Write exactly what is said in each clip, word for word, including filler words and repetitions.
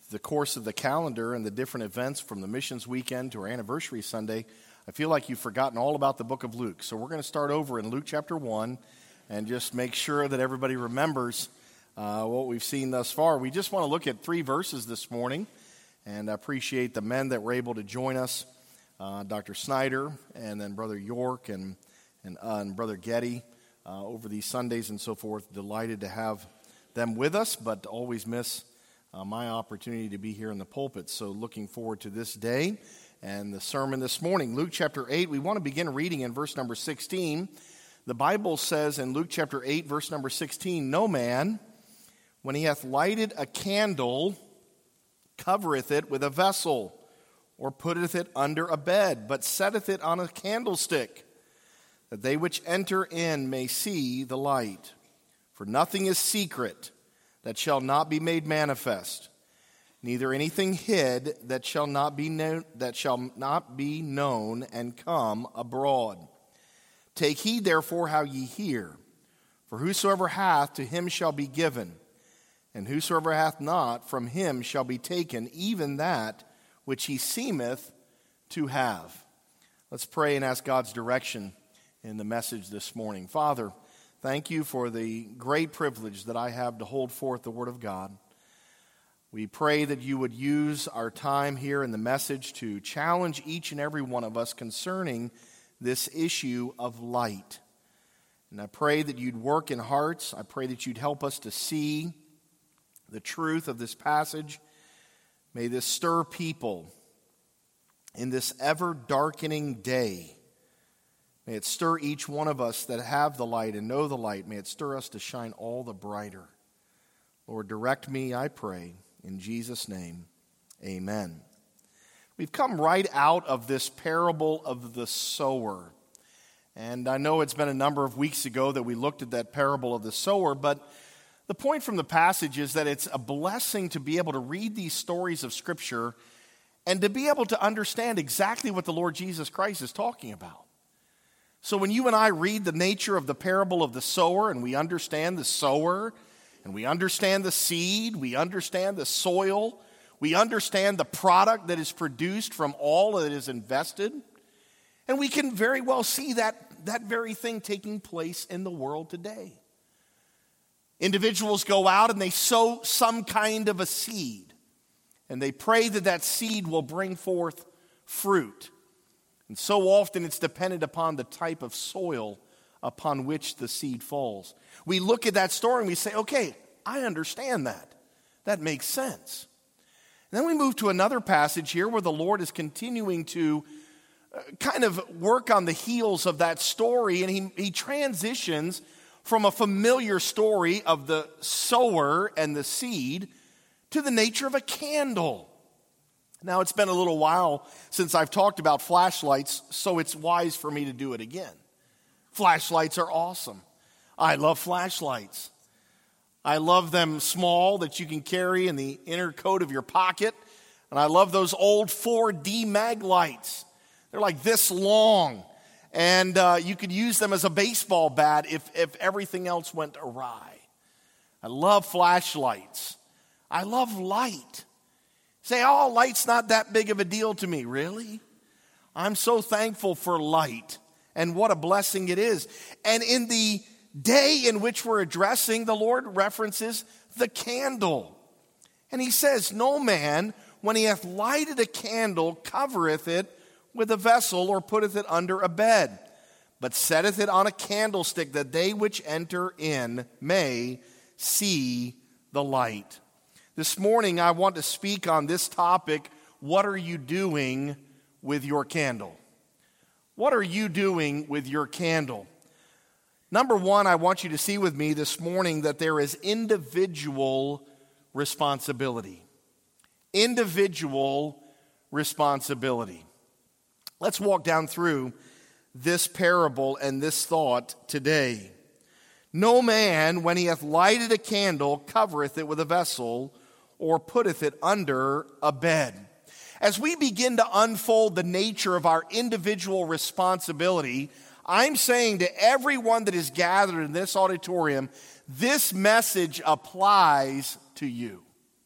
the course of the calendar and the different events from the missions weekend to our anniversary Sunday, I feel like you've forgotten all about the book of Luke. So we're going to start over in Luke chapter one and just make sure that everybody remembers uh, what we've seen thus far. We just want to look at three verses this morning, and I appreciate the men that were able to join us, uh, Doctor Snyder and then Brother York and, and, uh, and Brother Getty uh, over these Sundays and so forth. Delighted to have them with us, but always miss uh, my opportunity to be here in the pulpit. So looking forward to this day and the sermon this morning. Luke chapter eight, we want to begin reading in verse number sixteen. The Bible says in Luke chapter eight, verse number sixteen, "No man, when he hath lighted a candle, covereth it with a vessel, or putteth it under a bed, but setteth it on a candlestick, that they which enter in may see the light. For nothing is secret that shall not be made manifest, neither anything hid that shall not be known, that shall not be known and come abroad. Take heed therefore how ye hear. For whosoever hath, to him shall be given, and whosoever hath not, from him shall be taken even that which he seemeth to have." Let's pray and ask God's direction in the message this morning. Father, thank you for the great privilege that I have to hold forth the Word of God. We pray that you would use our time here in the message to challenge each and every one of us concerning this issue of light. And I pray that you'd work in hearts. I pray that you'd help us to see the truth of this passage. May this stir people in this ever-darkening day. May it stir each one of us that have the light and know the light. May it stir us to shine all the brighter. Lord, direct me, I pray, in Jesus' name, amen. We've come right out of this parable of the sower. And I know it's been a number of weeks ago that we looked at that parable of the sower, but the point from the passage is that it's a blessing to be able to read these stories of Scripture and to be able to understand exactly what the Lord Jesus Christ is talking about. So when you and I read the nature of the parable of the sower, and we understand the sower, and we understand the seed, we understand the soil, we understand the product that is produced from all that is invested, and we can very well see that, that very thing taking place in the world today. Individuals go out and they sow some kind of a seed, and they pray that that seed will bring forth fruit. And so often it's dependent upon the type of soil upon which the seed falls. We look at that story and we say, okay, I understand that. That makes sense. And then we move to another passage here where the Lord is continuing to kind of work on the heels of that story, and he, he transitions from a familiar story of the sower and the seed to the nature of a candle. Now, it's been a little while since I've talked about flashlights, so it's wise for me to do it again. Flashlights are awesome. I love flashlights. I love them small that you can carry in the inner coat of your pocket. And I love those old four D mag lights. They're like this long. And uh, you could use them as a baseball bat if, if everything else went awry. I love flashlights. I love light. Say, oh, light's not that big of a deal to me. Really? I'm so thankful for light, and what a blessing it is. And in the day in which we're addressing, the Lord references the candle. And he says, "No man, when he hath lighted a candle, covereth it with a vessel, or putteth it under a bed, but setteth it on a candlestick, that they which enter in may see the light." This morning, I want to speak on this topic: what are you doing with your candle? What are you doing with your candle? Number one, I want you to see with me this morning that there is individual responsibility. Individual responsibility. Let's walk down through this parable and this thought today. "No man, when he hath lighted a candle, covereth it with a vessel, or putteth it under a bed." As we begin to unfold the nature of our individual responsibility, I'm saying to everyone that is gathered in this auditorium, this message applies to you.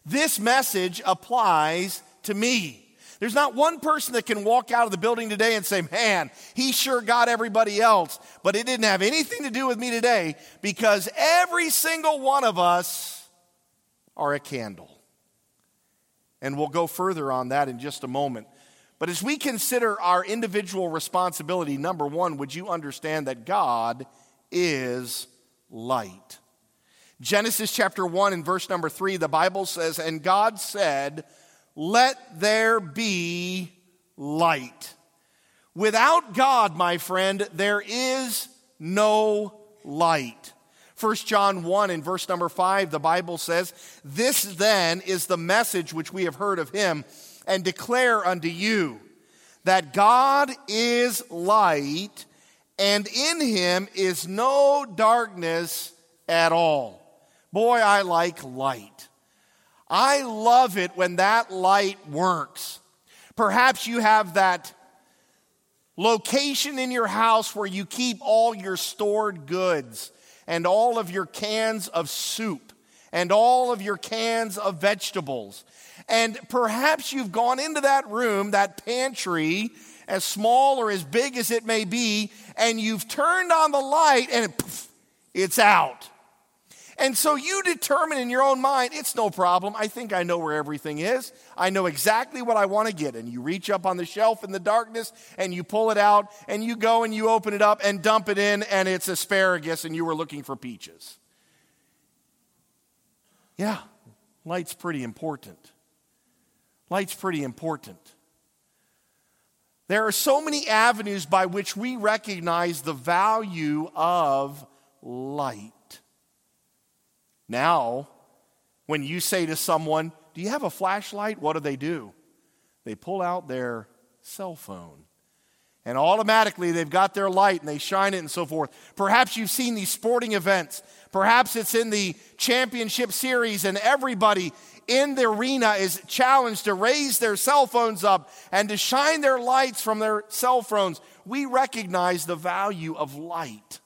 This message applies to me. There's not one person that can walk out of the building today and say, man, he sure got everybody else, but it didn't have anything to do with me today, because every single one of us are a candle. And we'll go further on that in just a moment. But as we consider our individual responsibility, number one, would you understand that God is light? Genesis chapter one and verse number three, the Bible says, and God said, let there be light. Without God, my friend, there is no light. First John one and verse number five, the Bible says, this then is the message which we have heard of him and declare unto you, that God is light, and in him is no darkness at all. Boy, I like light. I love it when that light works. Perhaps you have that location in your house where you keep all your stored goods and all of your cans of soup and all of your cans of vegetables. And perhaps you've gone into that room, that pantry, as small or as big as it may be, and you've turned on the light and poof, it's out. And so you determine in your own mind, it's no problem. I think I know where everything is. I know exactly what I want to get. And you reach up on the shelf in the darkness and you pull it out and you go and you open it up and dump it in, and it's asparagus and you were looking for peaches. Yeah, light's pretty important. Light's pretty important. There are so many avenues by which we recognize the value of light. Now, when you say to someone, do you have a flashlight? What do they do? They pull out their cell phone. And automatically they've got their light and they shine it and so forth. Perhaps you've seen these sporting events. Perhaps it's in the championship series and everybody in the arena is challenged to raise their cell phones up and to shine their lights from their cell phones. We recognize the value of light.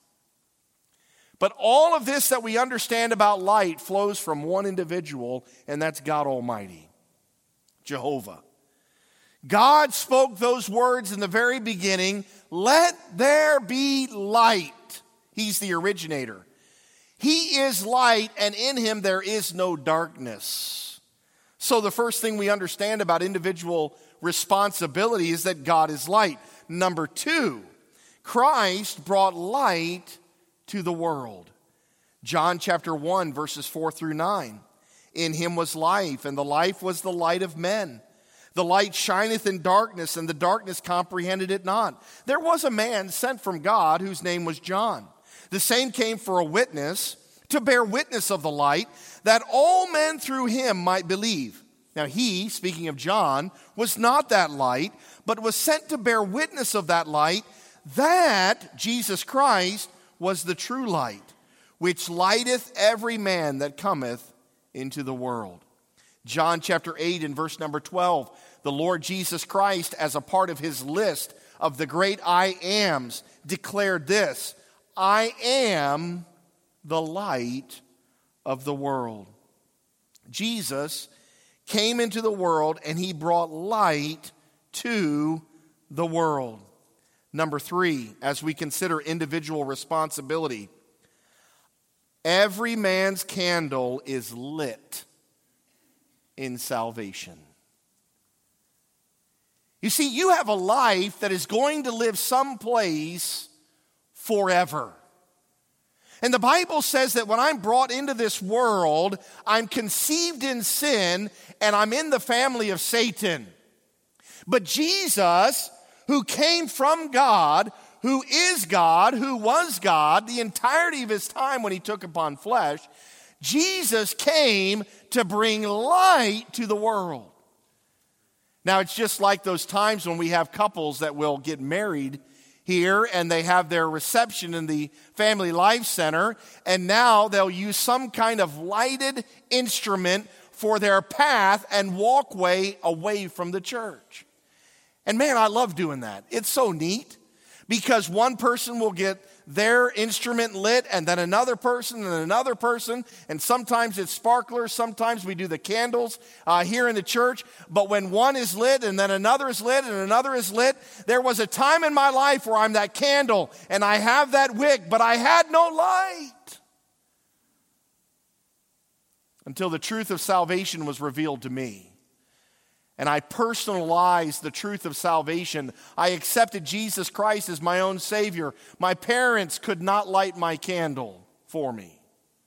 But all of this that we understand about light flows from one individual, and that's God Almighty, Jehovah. God spoke those words in the very beginning, let there be light. He's the originator. He is light, and in him there is no darkness. So the first thing we understand about individual responsibility is that God is light. Number two, Christ brought light to the world. John chapter one, verses four through nine. In him was life, and the life was the light of men. The light shineth in darkness, and the darkness comprehended it not. There was a man sent from God whose name was John. The same came for a witness, to bear witness of the light, that all men through him might believe. Now he, speaking of John, was not that light, but was sent to bear witness of that light, that Jesus Christ was the true light, which lighteth every man that cometh into the world. John chapter eight and verse number twelve, the Lord Jesus Christ, as a part of his list of the great I ams, declared this, I am the light of the world. Jesus came into the world and he brought light to the world. Number three, as we consider individual responsibility, every man's candle is lit in salvation. You see, you have a life that is going to live someplace forever. And the Bible says that when I'm brought into this world, I'm conceived in sin and I'm in the family of Satan. But Jesus, who came from God, who is God, who was God, the entirety of his time when he took upon flesh, Jesus came to bring light to the world. Now, it's just like those times when we have couples that will get married here and they have their reception in the Family Life Center, and now they'll use some kind of lighted instrument for their path and walkway away from the church. And man, I love doing that. It's so neat. Because one person will get their instrument lit, and then another person, and another person, and sometimes it's sparklers, sometimes we do the candles uh, here in the church. But when one is lit, and then another is lit, and another is lit, there was a time in my life where I'm that candle, and I have that wick, but I had no light. Until the truth of salvation was revealed to me. And I personalized the truth of salvation. I accepted Jesus Christ as my own Savior. My parents could not light my candle for me.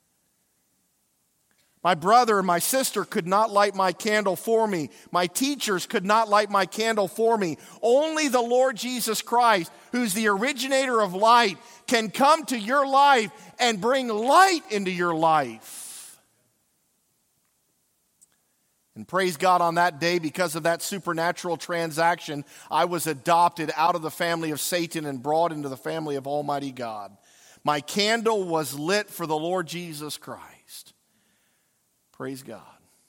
My brother and my sister could not light my candle for me. My teachers could not light my candle for me. Only the Lord Jesus Christ, who's the originator of light, can come to your life and bring light into your life. And praise God, on that day, because of that supernatural transaction, I was adopted out of the family of Satan and brought into the family of Almighty God. My candle was lit for the Lord Jesus Christ. Praise God.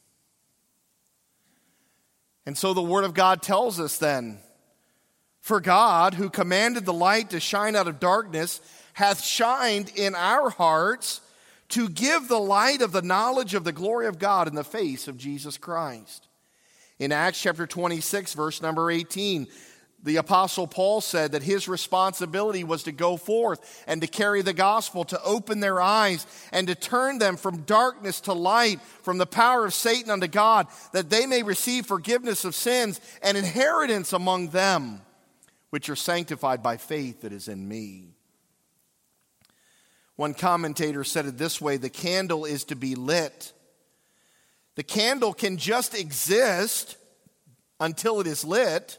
And so the Word of God tells us then, for God, who commanded the light to shine out of darkness, hath shined in our hearts to give the light of the knowledge of the glory of God in the face of Jesus Christ. In Acts chapter twenty-six, verse number eighteen, the Apostle Paul said that his responsibility was to go forth and to carry the gospel, to open their eyes and to turn them from darkness to light, from the power of Satan unto God, that they may receive forgiveness of sins and inheritance among them, which are sanctified by faith that is in me. One commentator said it this way: the candle is to be lit. The candle can just exist until it is lit,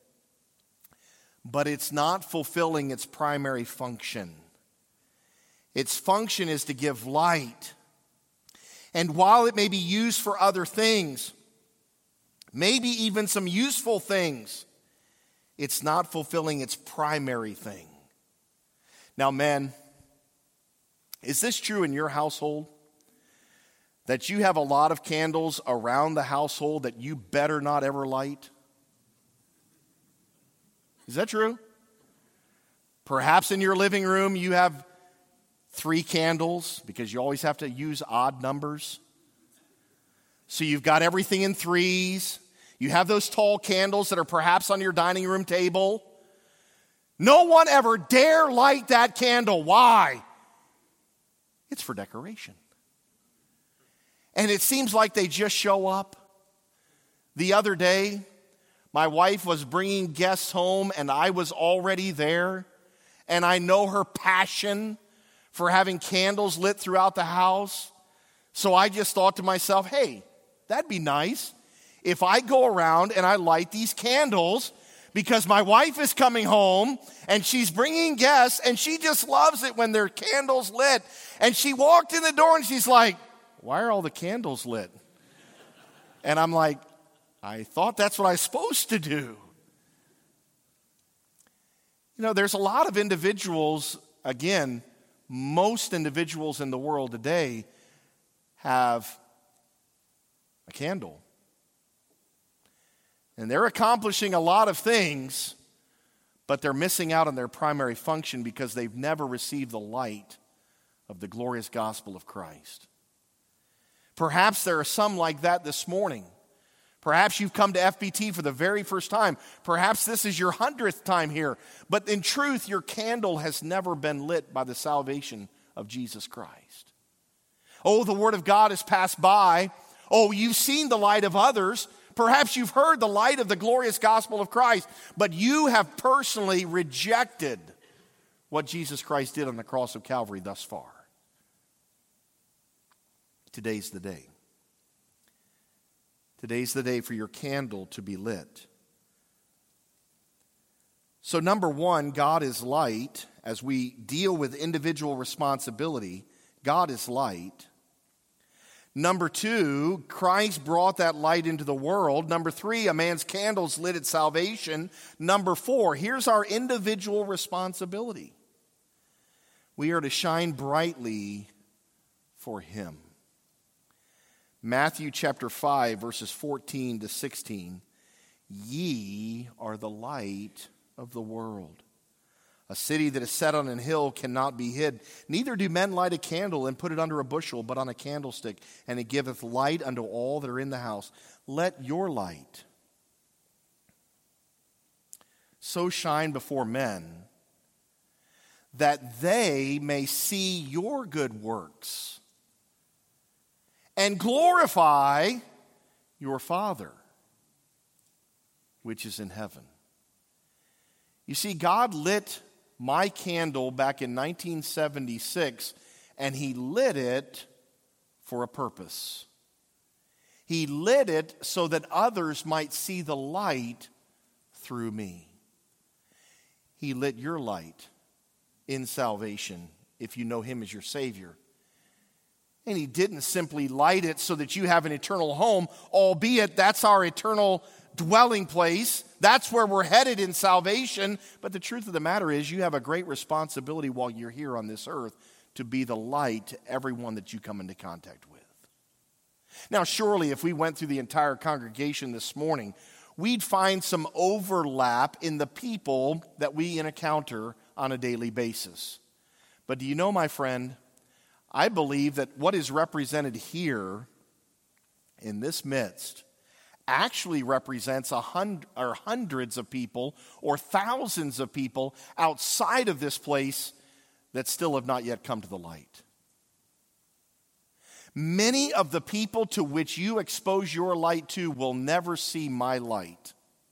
but it's not fulfilling its primary function. Its function is to give light. And while it may be used for other things, maybe even some useful things, it's not fulfilling its primary thing. Now, men, is this true in your household? That you have a lot of candles around the household that you better not ever light? Is that true? Perhaps in your living room you have three candles because you always have to use odd numbers. So you've got everything in threes. You have those tall candles that are perhaps on your dining room table. No one ever dare light that candle. Why? It's for decoration. And it seems like they just show up. The other day, my wife was bringing guests home and I was already there. And I know her passion for having candles lit throughout the house. So I just thought to myself, hey, that'd be nice if I go around and I light these candles, because my wife is coming home and she's bringing guests and she just loves it when there are candles lit. And she walked in the door and she's like, why are all the candles lit? And I'm like, I thought that's what I was supposed to do. You know, there's a lot of individuals, again, most individuals in the world today have a candle. And they're accomplishing a lot of things, but they're missing out on their primary function because they've never received the light of the glorious gospel of Christ. Perhaps there are some like that this morning. Perhaps you've come to F B T for the very first time. Perhaps this is your hundredth time here. But in truth, your candle has never been lit by the salvation of Jesus Christ. Oh, the Word of God has passed by. Oh, you've seen the light of others. Perhaps you've heard the light of the glorious gospel of Christ, but you have personally rejected what Jesus Christ did on the cross of Calvary thus far. Today's the day. Today's the day for your candle to be lit. So number one, God is light. As we deal with individual responsibility, God is light. Number two, Christ brought that light into the world. Number three, a man's candles lit at salvation. Number four, here's our individual responsibility. We are to shine brightly for Him. Matthew chapter five, verses fourteen to sixteen. Ye are the light of the world. A city that is set on an hill cannot be hid. Neither do men light a candle and put it under a bushel, but on a candlestick, and it giveth light unto all that are in the house. Let your light so shine before men that they may see your good works and glorify your Father, which is in heaven. You see, God lit my candle back in nineteen seventy-six, and he lit it for a purpose. He lit it so that others might see the light through me. He lit your light in salvation if you know him as your Savior. And he didn't simply light it so that you have an eternal home, albeit that's our eternal dwelling place. That's where we're headed in salvation. But the truth of the matter is you have a great responsibility while you're here on this earth to be the light to everyone that you come into contact with. Now, surely if we went through the entire congregation this morning, we'd find some overlap in the people that we encounter on a daily basis. But do you know, my friend, I believe that what is represented here in this midst actually represents a hundred, or hundreds of people or thousands of people outside of this place that still have not yet come to the light. Many of the people to which you expose your light to will never see my light.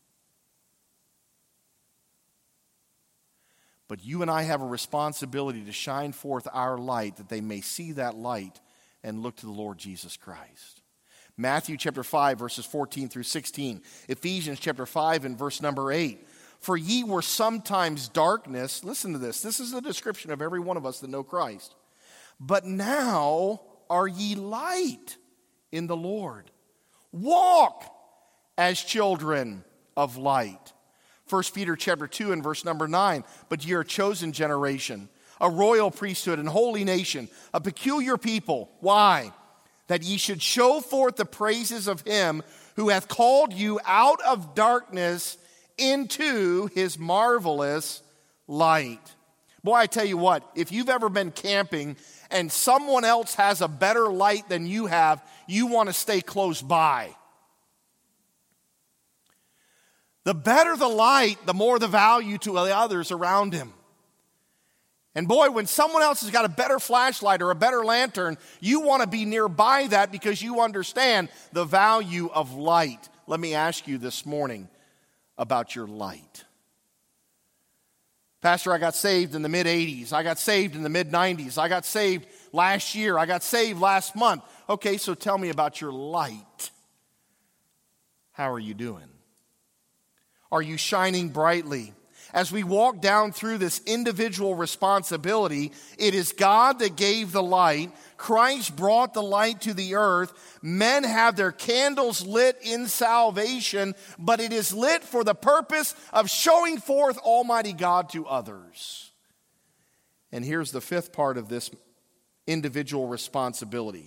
But you and I have a responsibility to shine forth our light that they may see that light and look to the Lord Jesus Christ. Matthew chapter five, verses fourteen through sixteen. Ephesians chapter five and verse number eight. For ye were sometimes darkness. Listen to this. This is the description of every one of us that know Christ. But now are ye light in the Lord. Walk as children of light. First Peter chapter two and verse number nine. But ye are a chosen generation, a royal priesthood and holy nation, a peculiar people. Why? That ye should show forth the praises of him who hath called you out of darkness into his marvelous light. Boy, I tell you what, if you've ever been camping and someone else has a better light than you have, you want to stay close by. The better the light, the more the value to the others around him. And boy, when someone else has got a better flashlight or a better lantern, you want to be nearby that because you understand the value of light. Let me ask you this morning about your light. Pastor, I got saved in the mid eighties. I got saved in the mid nineties. I got saved last year. I got saved last month. Okay, so tell me about your light. How are you doing? Are you shining brightly? As we walk down through this individual responsibility, it is God that gave the light. Christ brought the light to the earth. Men have their candles lit in salvation, but it is lit for the purpose of showing forth Almighty God to others. And here's the fifth part of this individual responsibility.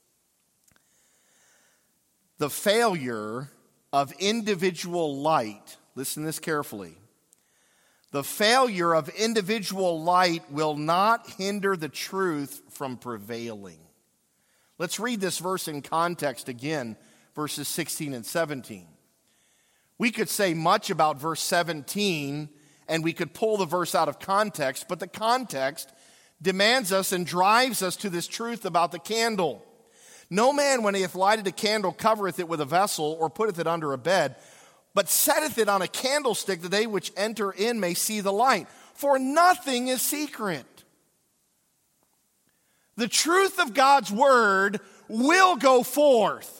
The failure of individual light, listen to this carefully. The failure of individual light will not hinder the truth from prevailing. Let's read this verse in context again, verses sixteen and seventeen. We could say much about verse seventeen, and we could pull the verse out of context, but the context demands us and drives us to this truth about the candle. No man, when he hath lighted a candle, covereth it with a vessel, or putteth it under a bed, but setteth it on a candlestick, that they which enter in may see the light. For nothing is secret. The truth of God's word will go forth.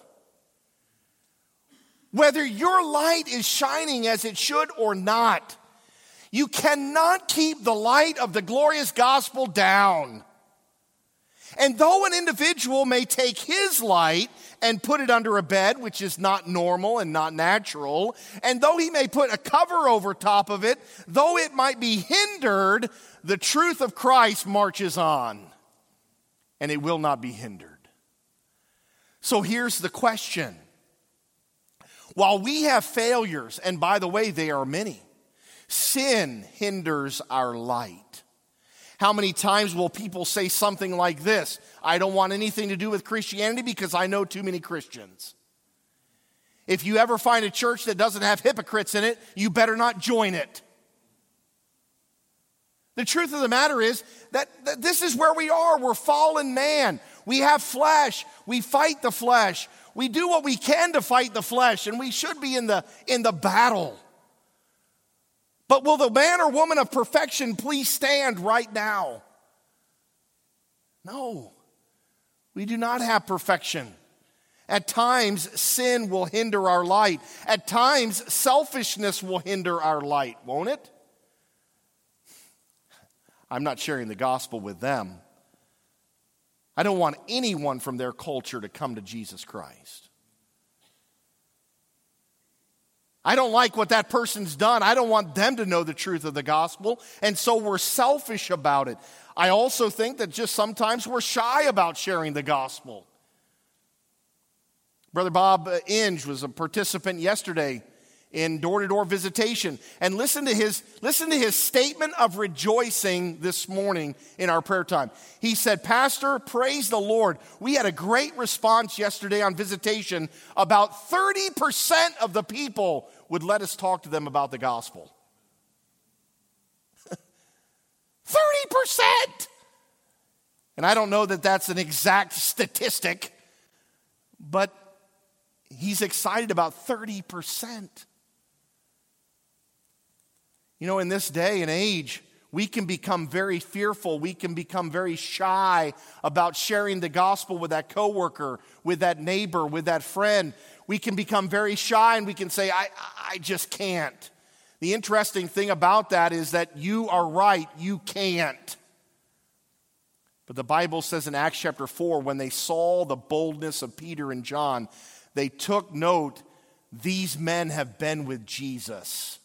Whether your light is shining as it should or not, you cannot keep the light of the glorious gospel down. And though an individual may take his light and put it under a bed, which is not normal and not natural, and though he may put a cover over top of it, though it might be hindered, the truth of Christ marches on, and it will not be hindered. So here's the question. While we have failures, and by the way, they are many, Sin hinders our light. How many times will people say something like this? I don't want anything to do with Christianity because I know too many Christians. If you ever find a church that doesn't have hypocrites in it, you better not join it. The truth of the matter is that, that this is where we are. We're fallen man. We have flesh. We fight the flesh. We do what we can to fight the flesh, and we should be in the, in the battle. But will the man or woman of perfection please stand right now? No. We do not have perfection. At times, sin will hinder our light. At times, selfishness will hinder our light, won't it? I'm not sharing the gospel with them. I don't want anyone from their culture to come to Jesus Christ. I don't like what that person's done. I don't want them to know the truth of the gospel, and so we're selfish about it. I also think that just sometimes we're shy about sharing the gospel. Brother Bob Inge was a participant yesterday in door-to-door visitation. And listen to his, listen to his statement of rejoicing this morning in our prayer time. He said, Pastor, praise the Lord. We had a great response yesterday on visitation. About thirty percent of the people would let us talk to them about the gospel. thirty percent! And I don't know that that's an exact statistic, but he's excited about thirty percent. You know, in this day and age, we can become very fearful. We can become very shy about sharing the gospel with that coworker, with that neighbor, with that friend. We can become very shy and we can say, I, I just can't. The interesting thing about that is that you are right, you can't. But the Bible says in Acts chapter four, when they saw the boldness of Peter and John, they took note, these men have been with Jesus.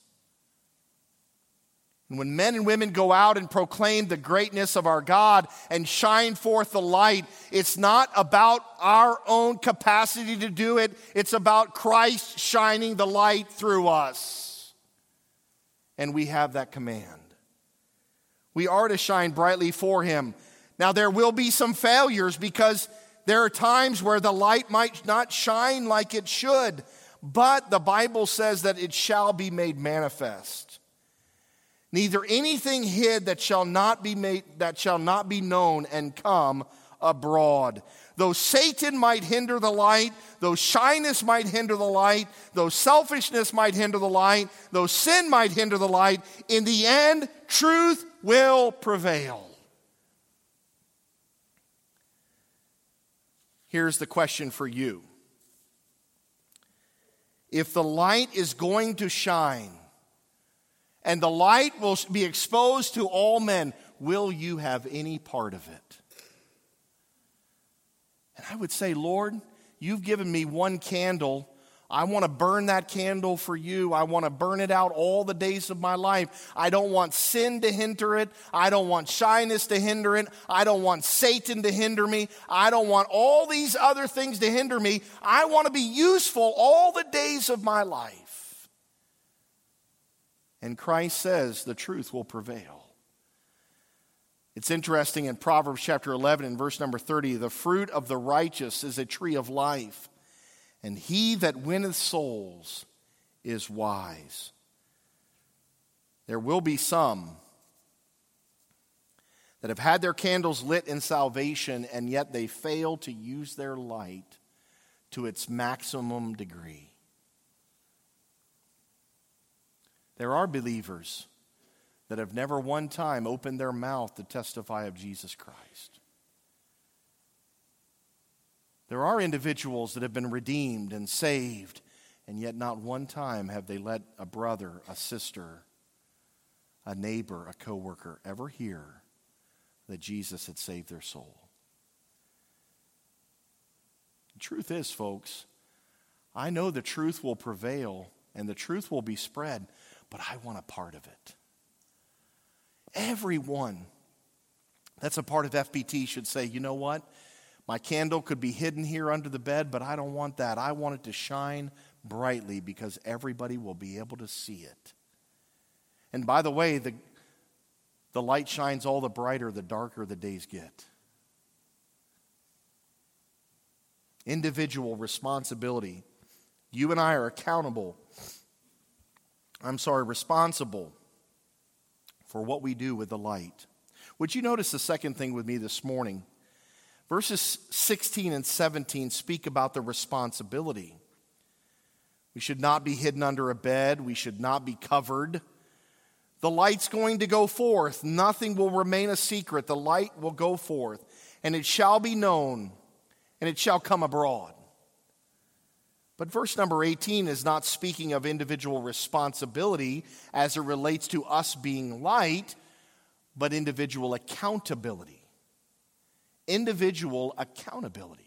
And when men and women go out and proclaim the greatness of our God and shine forth the light, it's not about our own capacity to do it. It's about Christ shining the light through us. And we have that command. We are to shine brightly for Him. Now, there will be some failures because there are times where the light might not shine like it should, but the Bible says that it shall be made manifest. Neither anything hid that shall not be made, that shall not be known and come abroad. Though Satan might hinder the light, though shyness might hinder the light, though selfishness might hinder the light, though sin might hinder the light, in the end, truth will prevail. Here's the question for you. If the light is going to shine, and the light will be exposed to all men, will you have any part of it? And I would say, Lord, you've given me one candle. I want to burn that candle for you. I want to burn it out all the days of my life. I don't want sin to hinder it. I don't want shyness to hinder it. I don't want Satan to hinder me. I don't want all these other things to hinder me. I want to be useful all the days of my life. And Christ says the truth will prevail. It's interesting in Proverbs chapter eleven and verse number thirty, the fruit of the righteous is a tree of life, and he that winneth souls is wise. There will be some that have had their candles lit in salvation, and yet they fail to use their light to its maximum degree. There are believers that have never one time opened their mouth to testify of Jesus Christ. There are individuals that have been redeemed and saved, and yet not one time have they let a brother, a sister, a neighbor, a coworker ever hear that Jesus had saved their soul. The truth is, folks, I know the truth will prevail and the truth will be spread, but I want a part of it. Everyone that's a part of F B T should say, you know what? My candle could be hidden here under the bed, but I don't want that. I want it to shine brightly because everybody will be able to see it. And by the way, the, the light shines all the brighter the darker the days get. Individual responsibility. You and I are accountable. I'm sorry, responsible for what we do with the light. Would you notice the second thing with me this morning? Verses sixteen and seventeen speak about the responsibility. We should not be hidden under a bed. We should not be covered. The light's going to go forth. Nothing will remain a secret. The light will go forth, and it shall be known, and it shall come abroad. But verse number eighteen is not speaking of individual responsibility as it relates to us being light, but individual accountability. Individual accountability.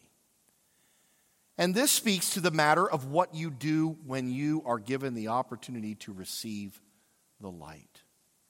And this speaks to the matter of what you do when you are given the opportunity to receive the light.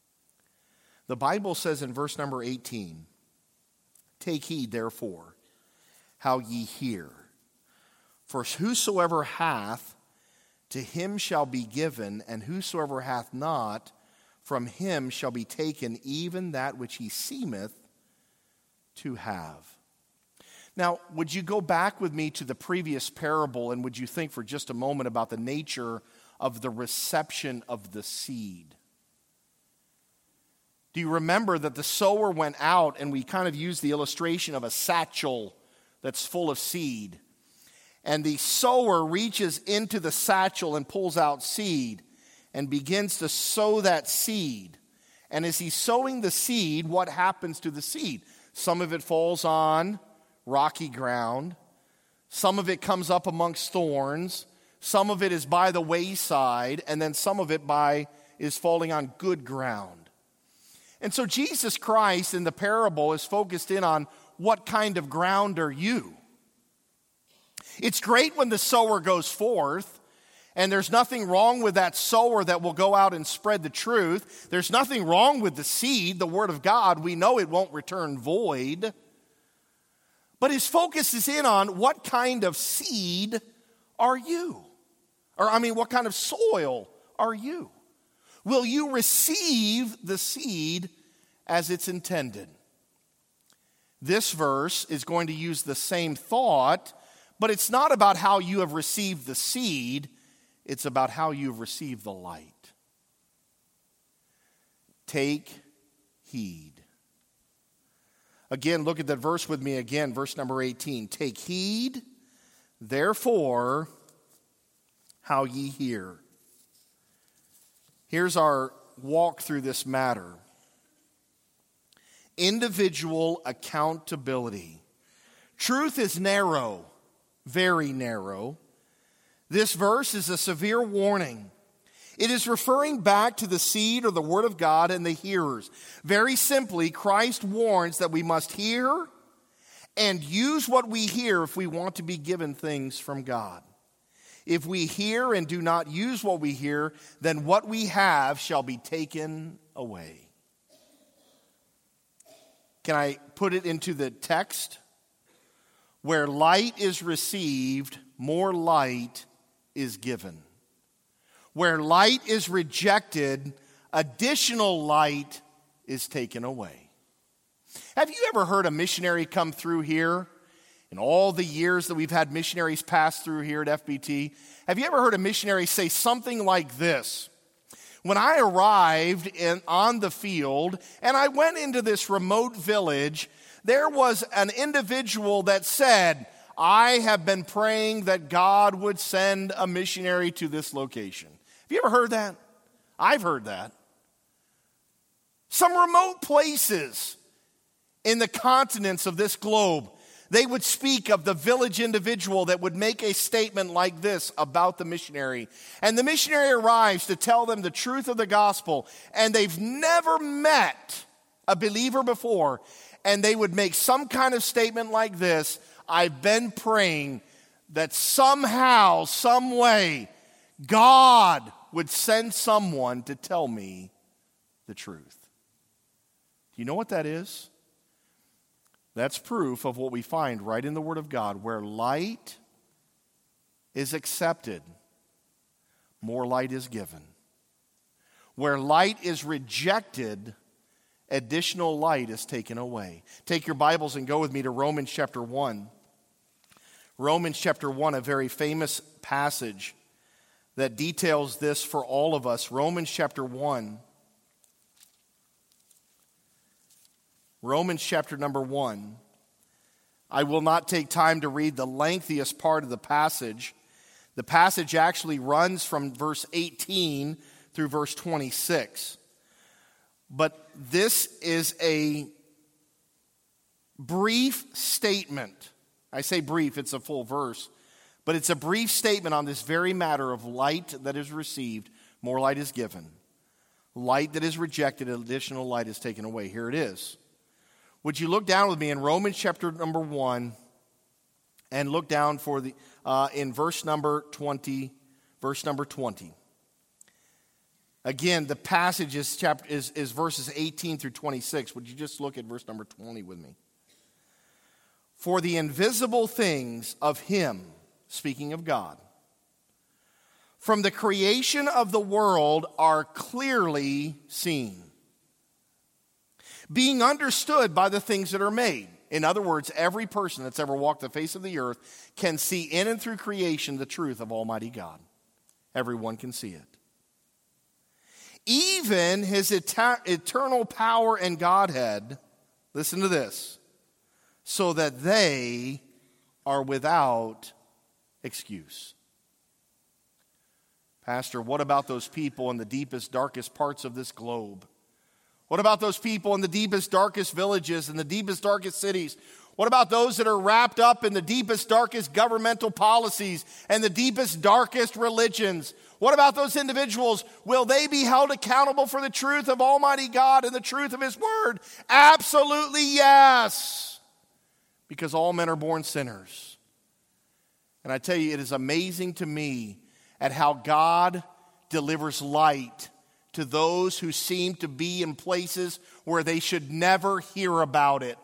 The Bible says in verse number eighteen, "Take heed, therefore, how ye hear. For whosoever hath, to him shall be given, and whosoever hath not, from him shall be taken even that which he seemeth to have." Now, would you go back with me to the previous parable, and would you think for just a moment about the nature of the reception of the seed? Do you remember that the sower went out, and we kind of used the illustration of a satchel that's full of seed. And the sower reaches into the satchel and pulls out seed and begins to sow that seed. And as he's sowing the seed, what happens to the seed? Some of it falls on rocky ground. Some of it comes up amongst thorns. Some of it is by the wayside. And then some of it by is falling on good ground. And so Jesus Christ in the parable is focused in on what kind of ground are you? It's great when the sower goes forth, and there's nothing wrong with that sower that will go out and spread the truth. There's nothing wrong with the seed, the word of God. We know it won't return void. But his focus is in on what kind of seed are you? Or, I mean, what kind of soil are you? Will you receive the seed as it's intended? This verse is going to use the same thought, but it's not about how you have received the seed. It's about how you've received the light. Take heed. Again, look at that verse with me again, verse number eighteen. Take heed, therefore, how ye hear. Here's our walk through this matter. Individual accountability. Truth is narrow, very narrow. This verse is a severe warning. It is referring back to the seed or the word of God and the hearers. Very simply, Christ warns that we must hear and use what we hear if we want to be given things from God. If we hear and do not use what we hear, then what we have shall be taken away. Can I put it into the text? Where light is received, more light is given. Where light is rejected, additional light is taken away. Have you ever heard a missionary come through here? In all the years that we've had missionaries pass through here at F B T, have you ever heard a missionary say something like this? When I arrived in, on the field and I went into this remote village, there was an individual that said, I have been praying that God would send a missionary to this location. Have you ever heard that? I've heard that. Some remote places in the continents of this globe, they would speak of the village individual that would make a statement like this about the missionary. And the missionary arrives to tell them the truth of the gospel, and they've never met a believer before, and they would make some kind of statement like this: I've been praying that somehow, some way, God would send someone to tell me the truth. Do you know what that is? That's proof of what we find right in the Word of God. Where light is accepted, more light is given. Where light is rejected, additional light is taken away. Take your Bibles and go with me to Romans chapter one. Romans chapter one, a very famous passage that details this for all of us. Romans chapter one. Romans chapter number one. I will not take time to read the lengthiest part of the passage. The passage actually runs from verse eighteen through verse twenty-six. But this is a brief statement. I say brief, it's a full verse. But it's a brief statement on this very matter of light that is received, more light is given. Light that is rejected, additional light is taken away. Here it is. Would you look down with me in Romans chapter number one and look down for the uh, in verse number twenty, verse number twenty. Again, the passage is chapter is, is verses eighteen through twenty-six. Would you just look at verse number twenty with me? For the invisible things of him, speaking of God, from the creation of the world are clearly seen, being understood by the things that are made. In other words, every person that's ever walked the face of the earth can see in and through creation the truth of Almighty God. Everyone can see it. Even his eta- eternal power and Godhead, listen to this, so that they are without excuse. Pastor, what about those people in the deepest, darkest parts of this globe? What about those people in the deepest, darkest villages, in the deepest, darkest cities? What about those that are wrapped up in the deepest, darkest governmental policies and the deepest, darkest religions? What about those individuals? Will they be held accountable for the truth of Almighty God and the truth of His Word? Absolutely yes. Because all men are born sinners. And I tell you, it is amazing to me at how God delivers light to those who seem to be in places where they should never hear about it.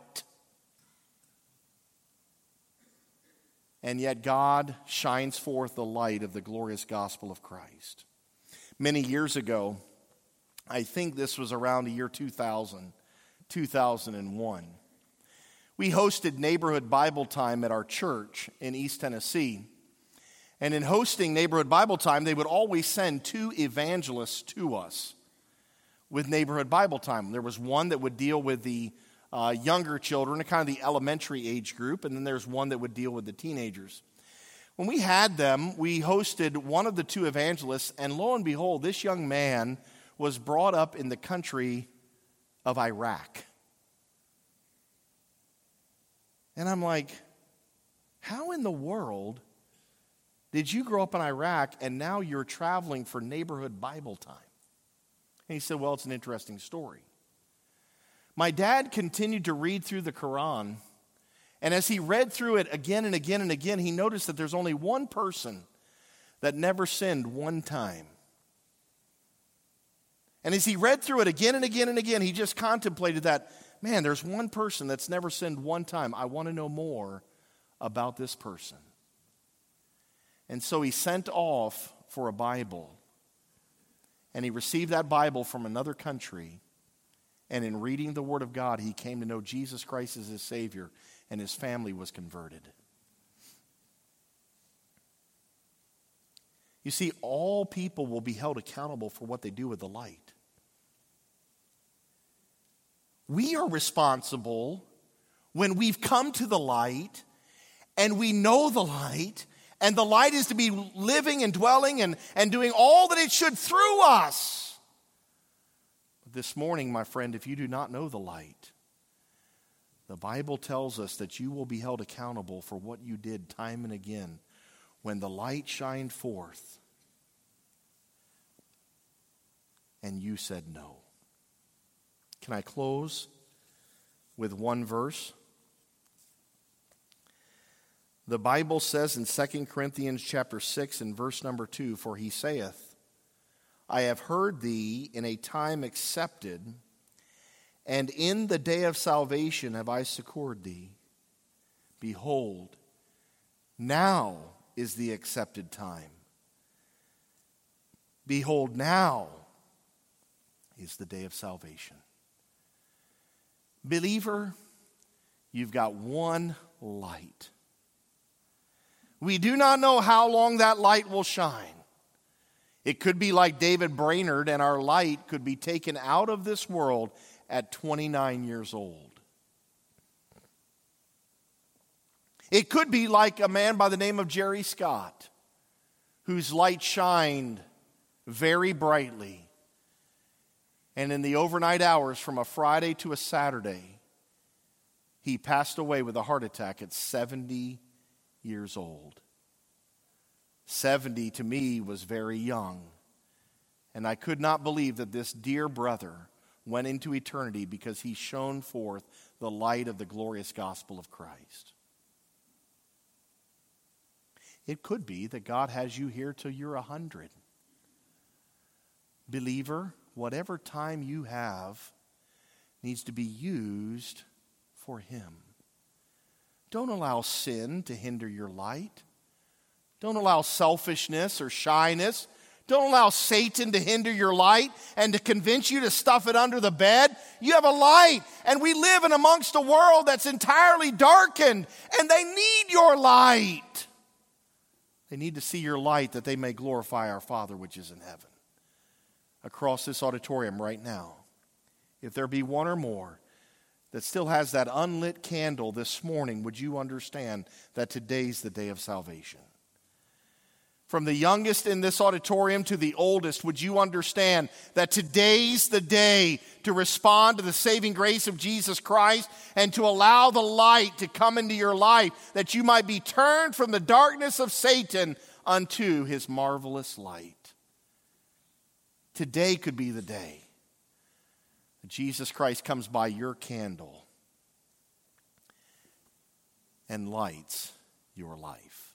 And yet God shines forth the light of the glorious gospel of Christ. Many years ago, I think this was around the year two thousand, two thousand one, we hosted neighborhood Bible time at our church in East Tennessee. And in hosting neighborhood Bible time, they would always send two evangelists to us with neighborhood Bible time. There was one that would deal with the uh, younger children, kind of the elementary age group, and then there's one that would deal with the teenagers. When we had them, we hosted one of the two evangelists, and lo and behold, this young man was brought up in the country of Iraq. And I'm like, how in the world did you grow up in Iraq and now you're traveling for neighborhood Bible time? And he said, well, it's an interesting story. My dad continued to read through the Quran, and as he read through it again and again and again, he noticed that there's only one person that never sinned one time. And as he read through it again and again and again, he just contemplated that, man, there's one person that's never sinned one time. I want to know more about this person. And so he sent off for a Bible. And he received that Bible from another country. And in reading the Word of God, he came to know Jesus Christ as his Savior. And his family was converted. You see, all people will be held accountable for what they do with the light. We are responsible when we've come to the light and we know the light. And the light is to be living and dwelling and, and doing all that it should through us. But this morning, my friend, if you do not know the light, the Bible tells us that you will be held accountable for what you did time and again when the light shined forth and you said no. Can I close with one verse? The Bible says in Second Corinthians chapter six and verse number two, for he saith, I have heard thee in a time accepted, and in the day of salvation have I succored thee. Behold, now is the accepted time. Behold, now is the day of salvation. Believer, you've got one light. We do not know how long that light will shine. It could be like David Brainerd, and our light could be taken out of this world at twenty-nine years old. It could be like a man by the name of Jerry Scott, whose light shined very brightly. And in the overnight hours from a Friday to a Saturday, he passed away with a heart attack at seventy years old. seventy to me was very young. And I could not believe that this dear brother went into eternity because he shone forth the light of the glorious gospel of Christ. It could be that God has you here till you're a hundred. Believer, whatever time you have needs to be used for Him. Don't allow sin to hinder your light. Don't allow selfishness or shyness. Don't allow Satan to hinder your light and to convince you to stuff it under the bed. You have a light, and we live in amongst a world that's entirely darkened, and they need your light. They need to see your light that they may glorify our Father which is in heaven. Across this auditorium right now, if there be one or more that still has that unlit candle this morning, would you understand that today's the day of salvation? From the youngest in this auditorium to the oldest, would you understand that today's the day to respond to the saving grace of Jesus Christ and to allow the light to come into your life, that you might be turned from the darkness of Satan unto His marvelous light? Today could be the day that Jesus Christ comes by your candle and lights your life.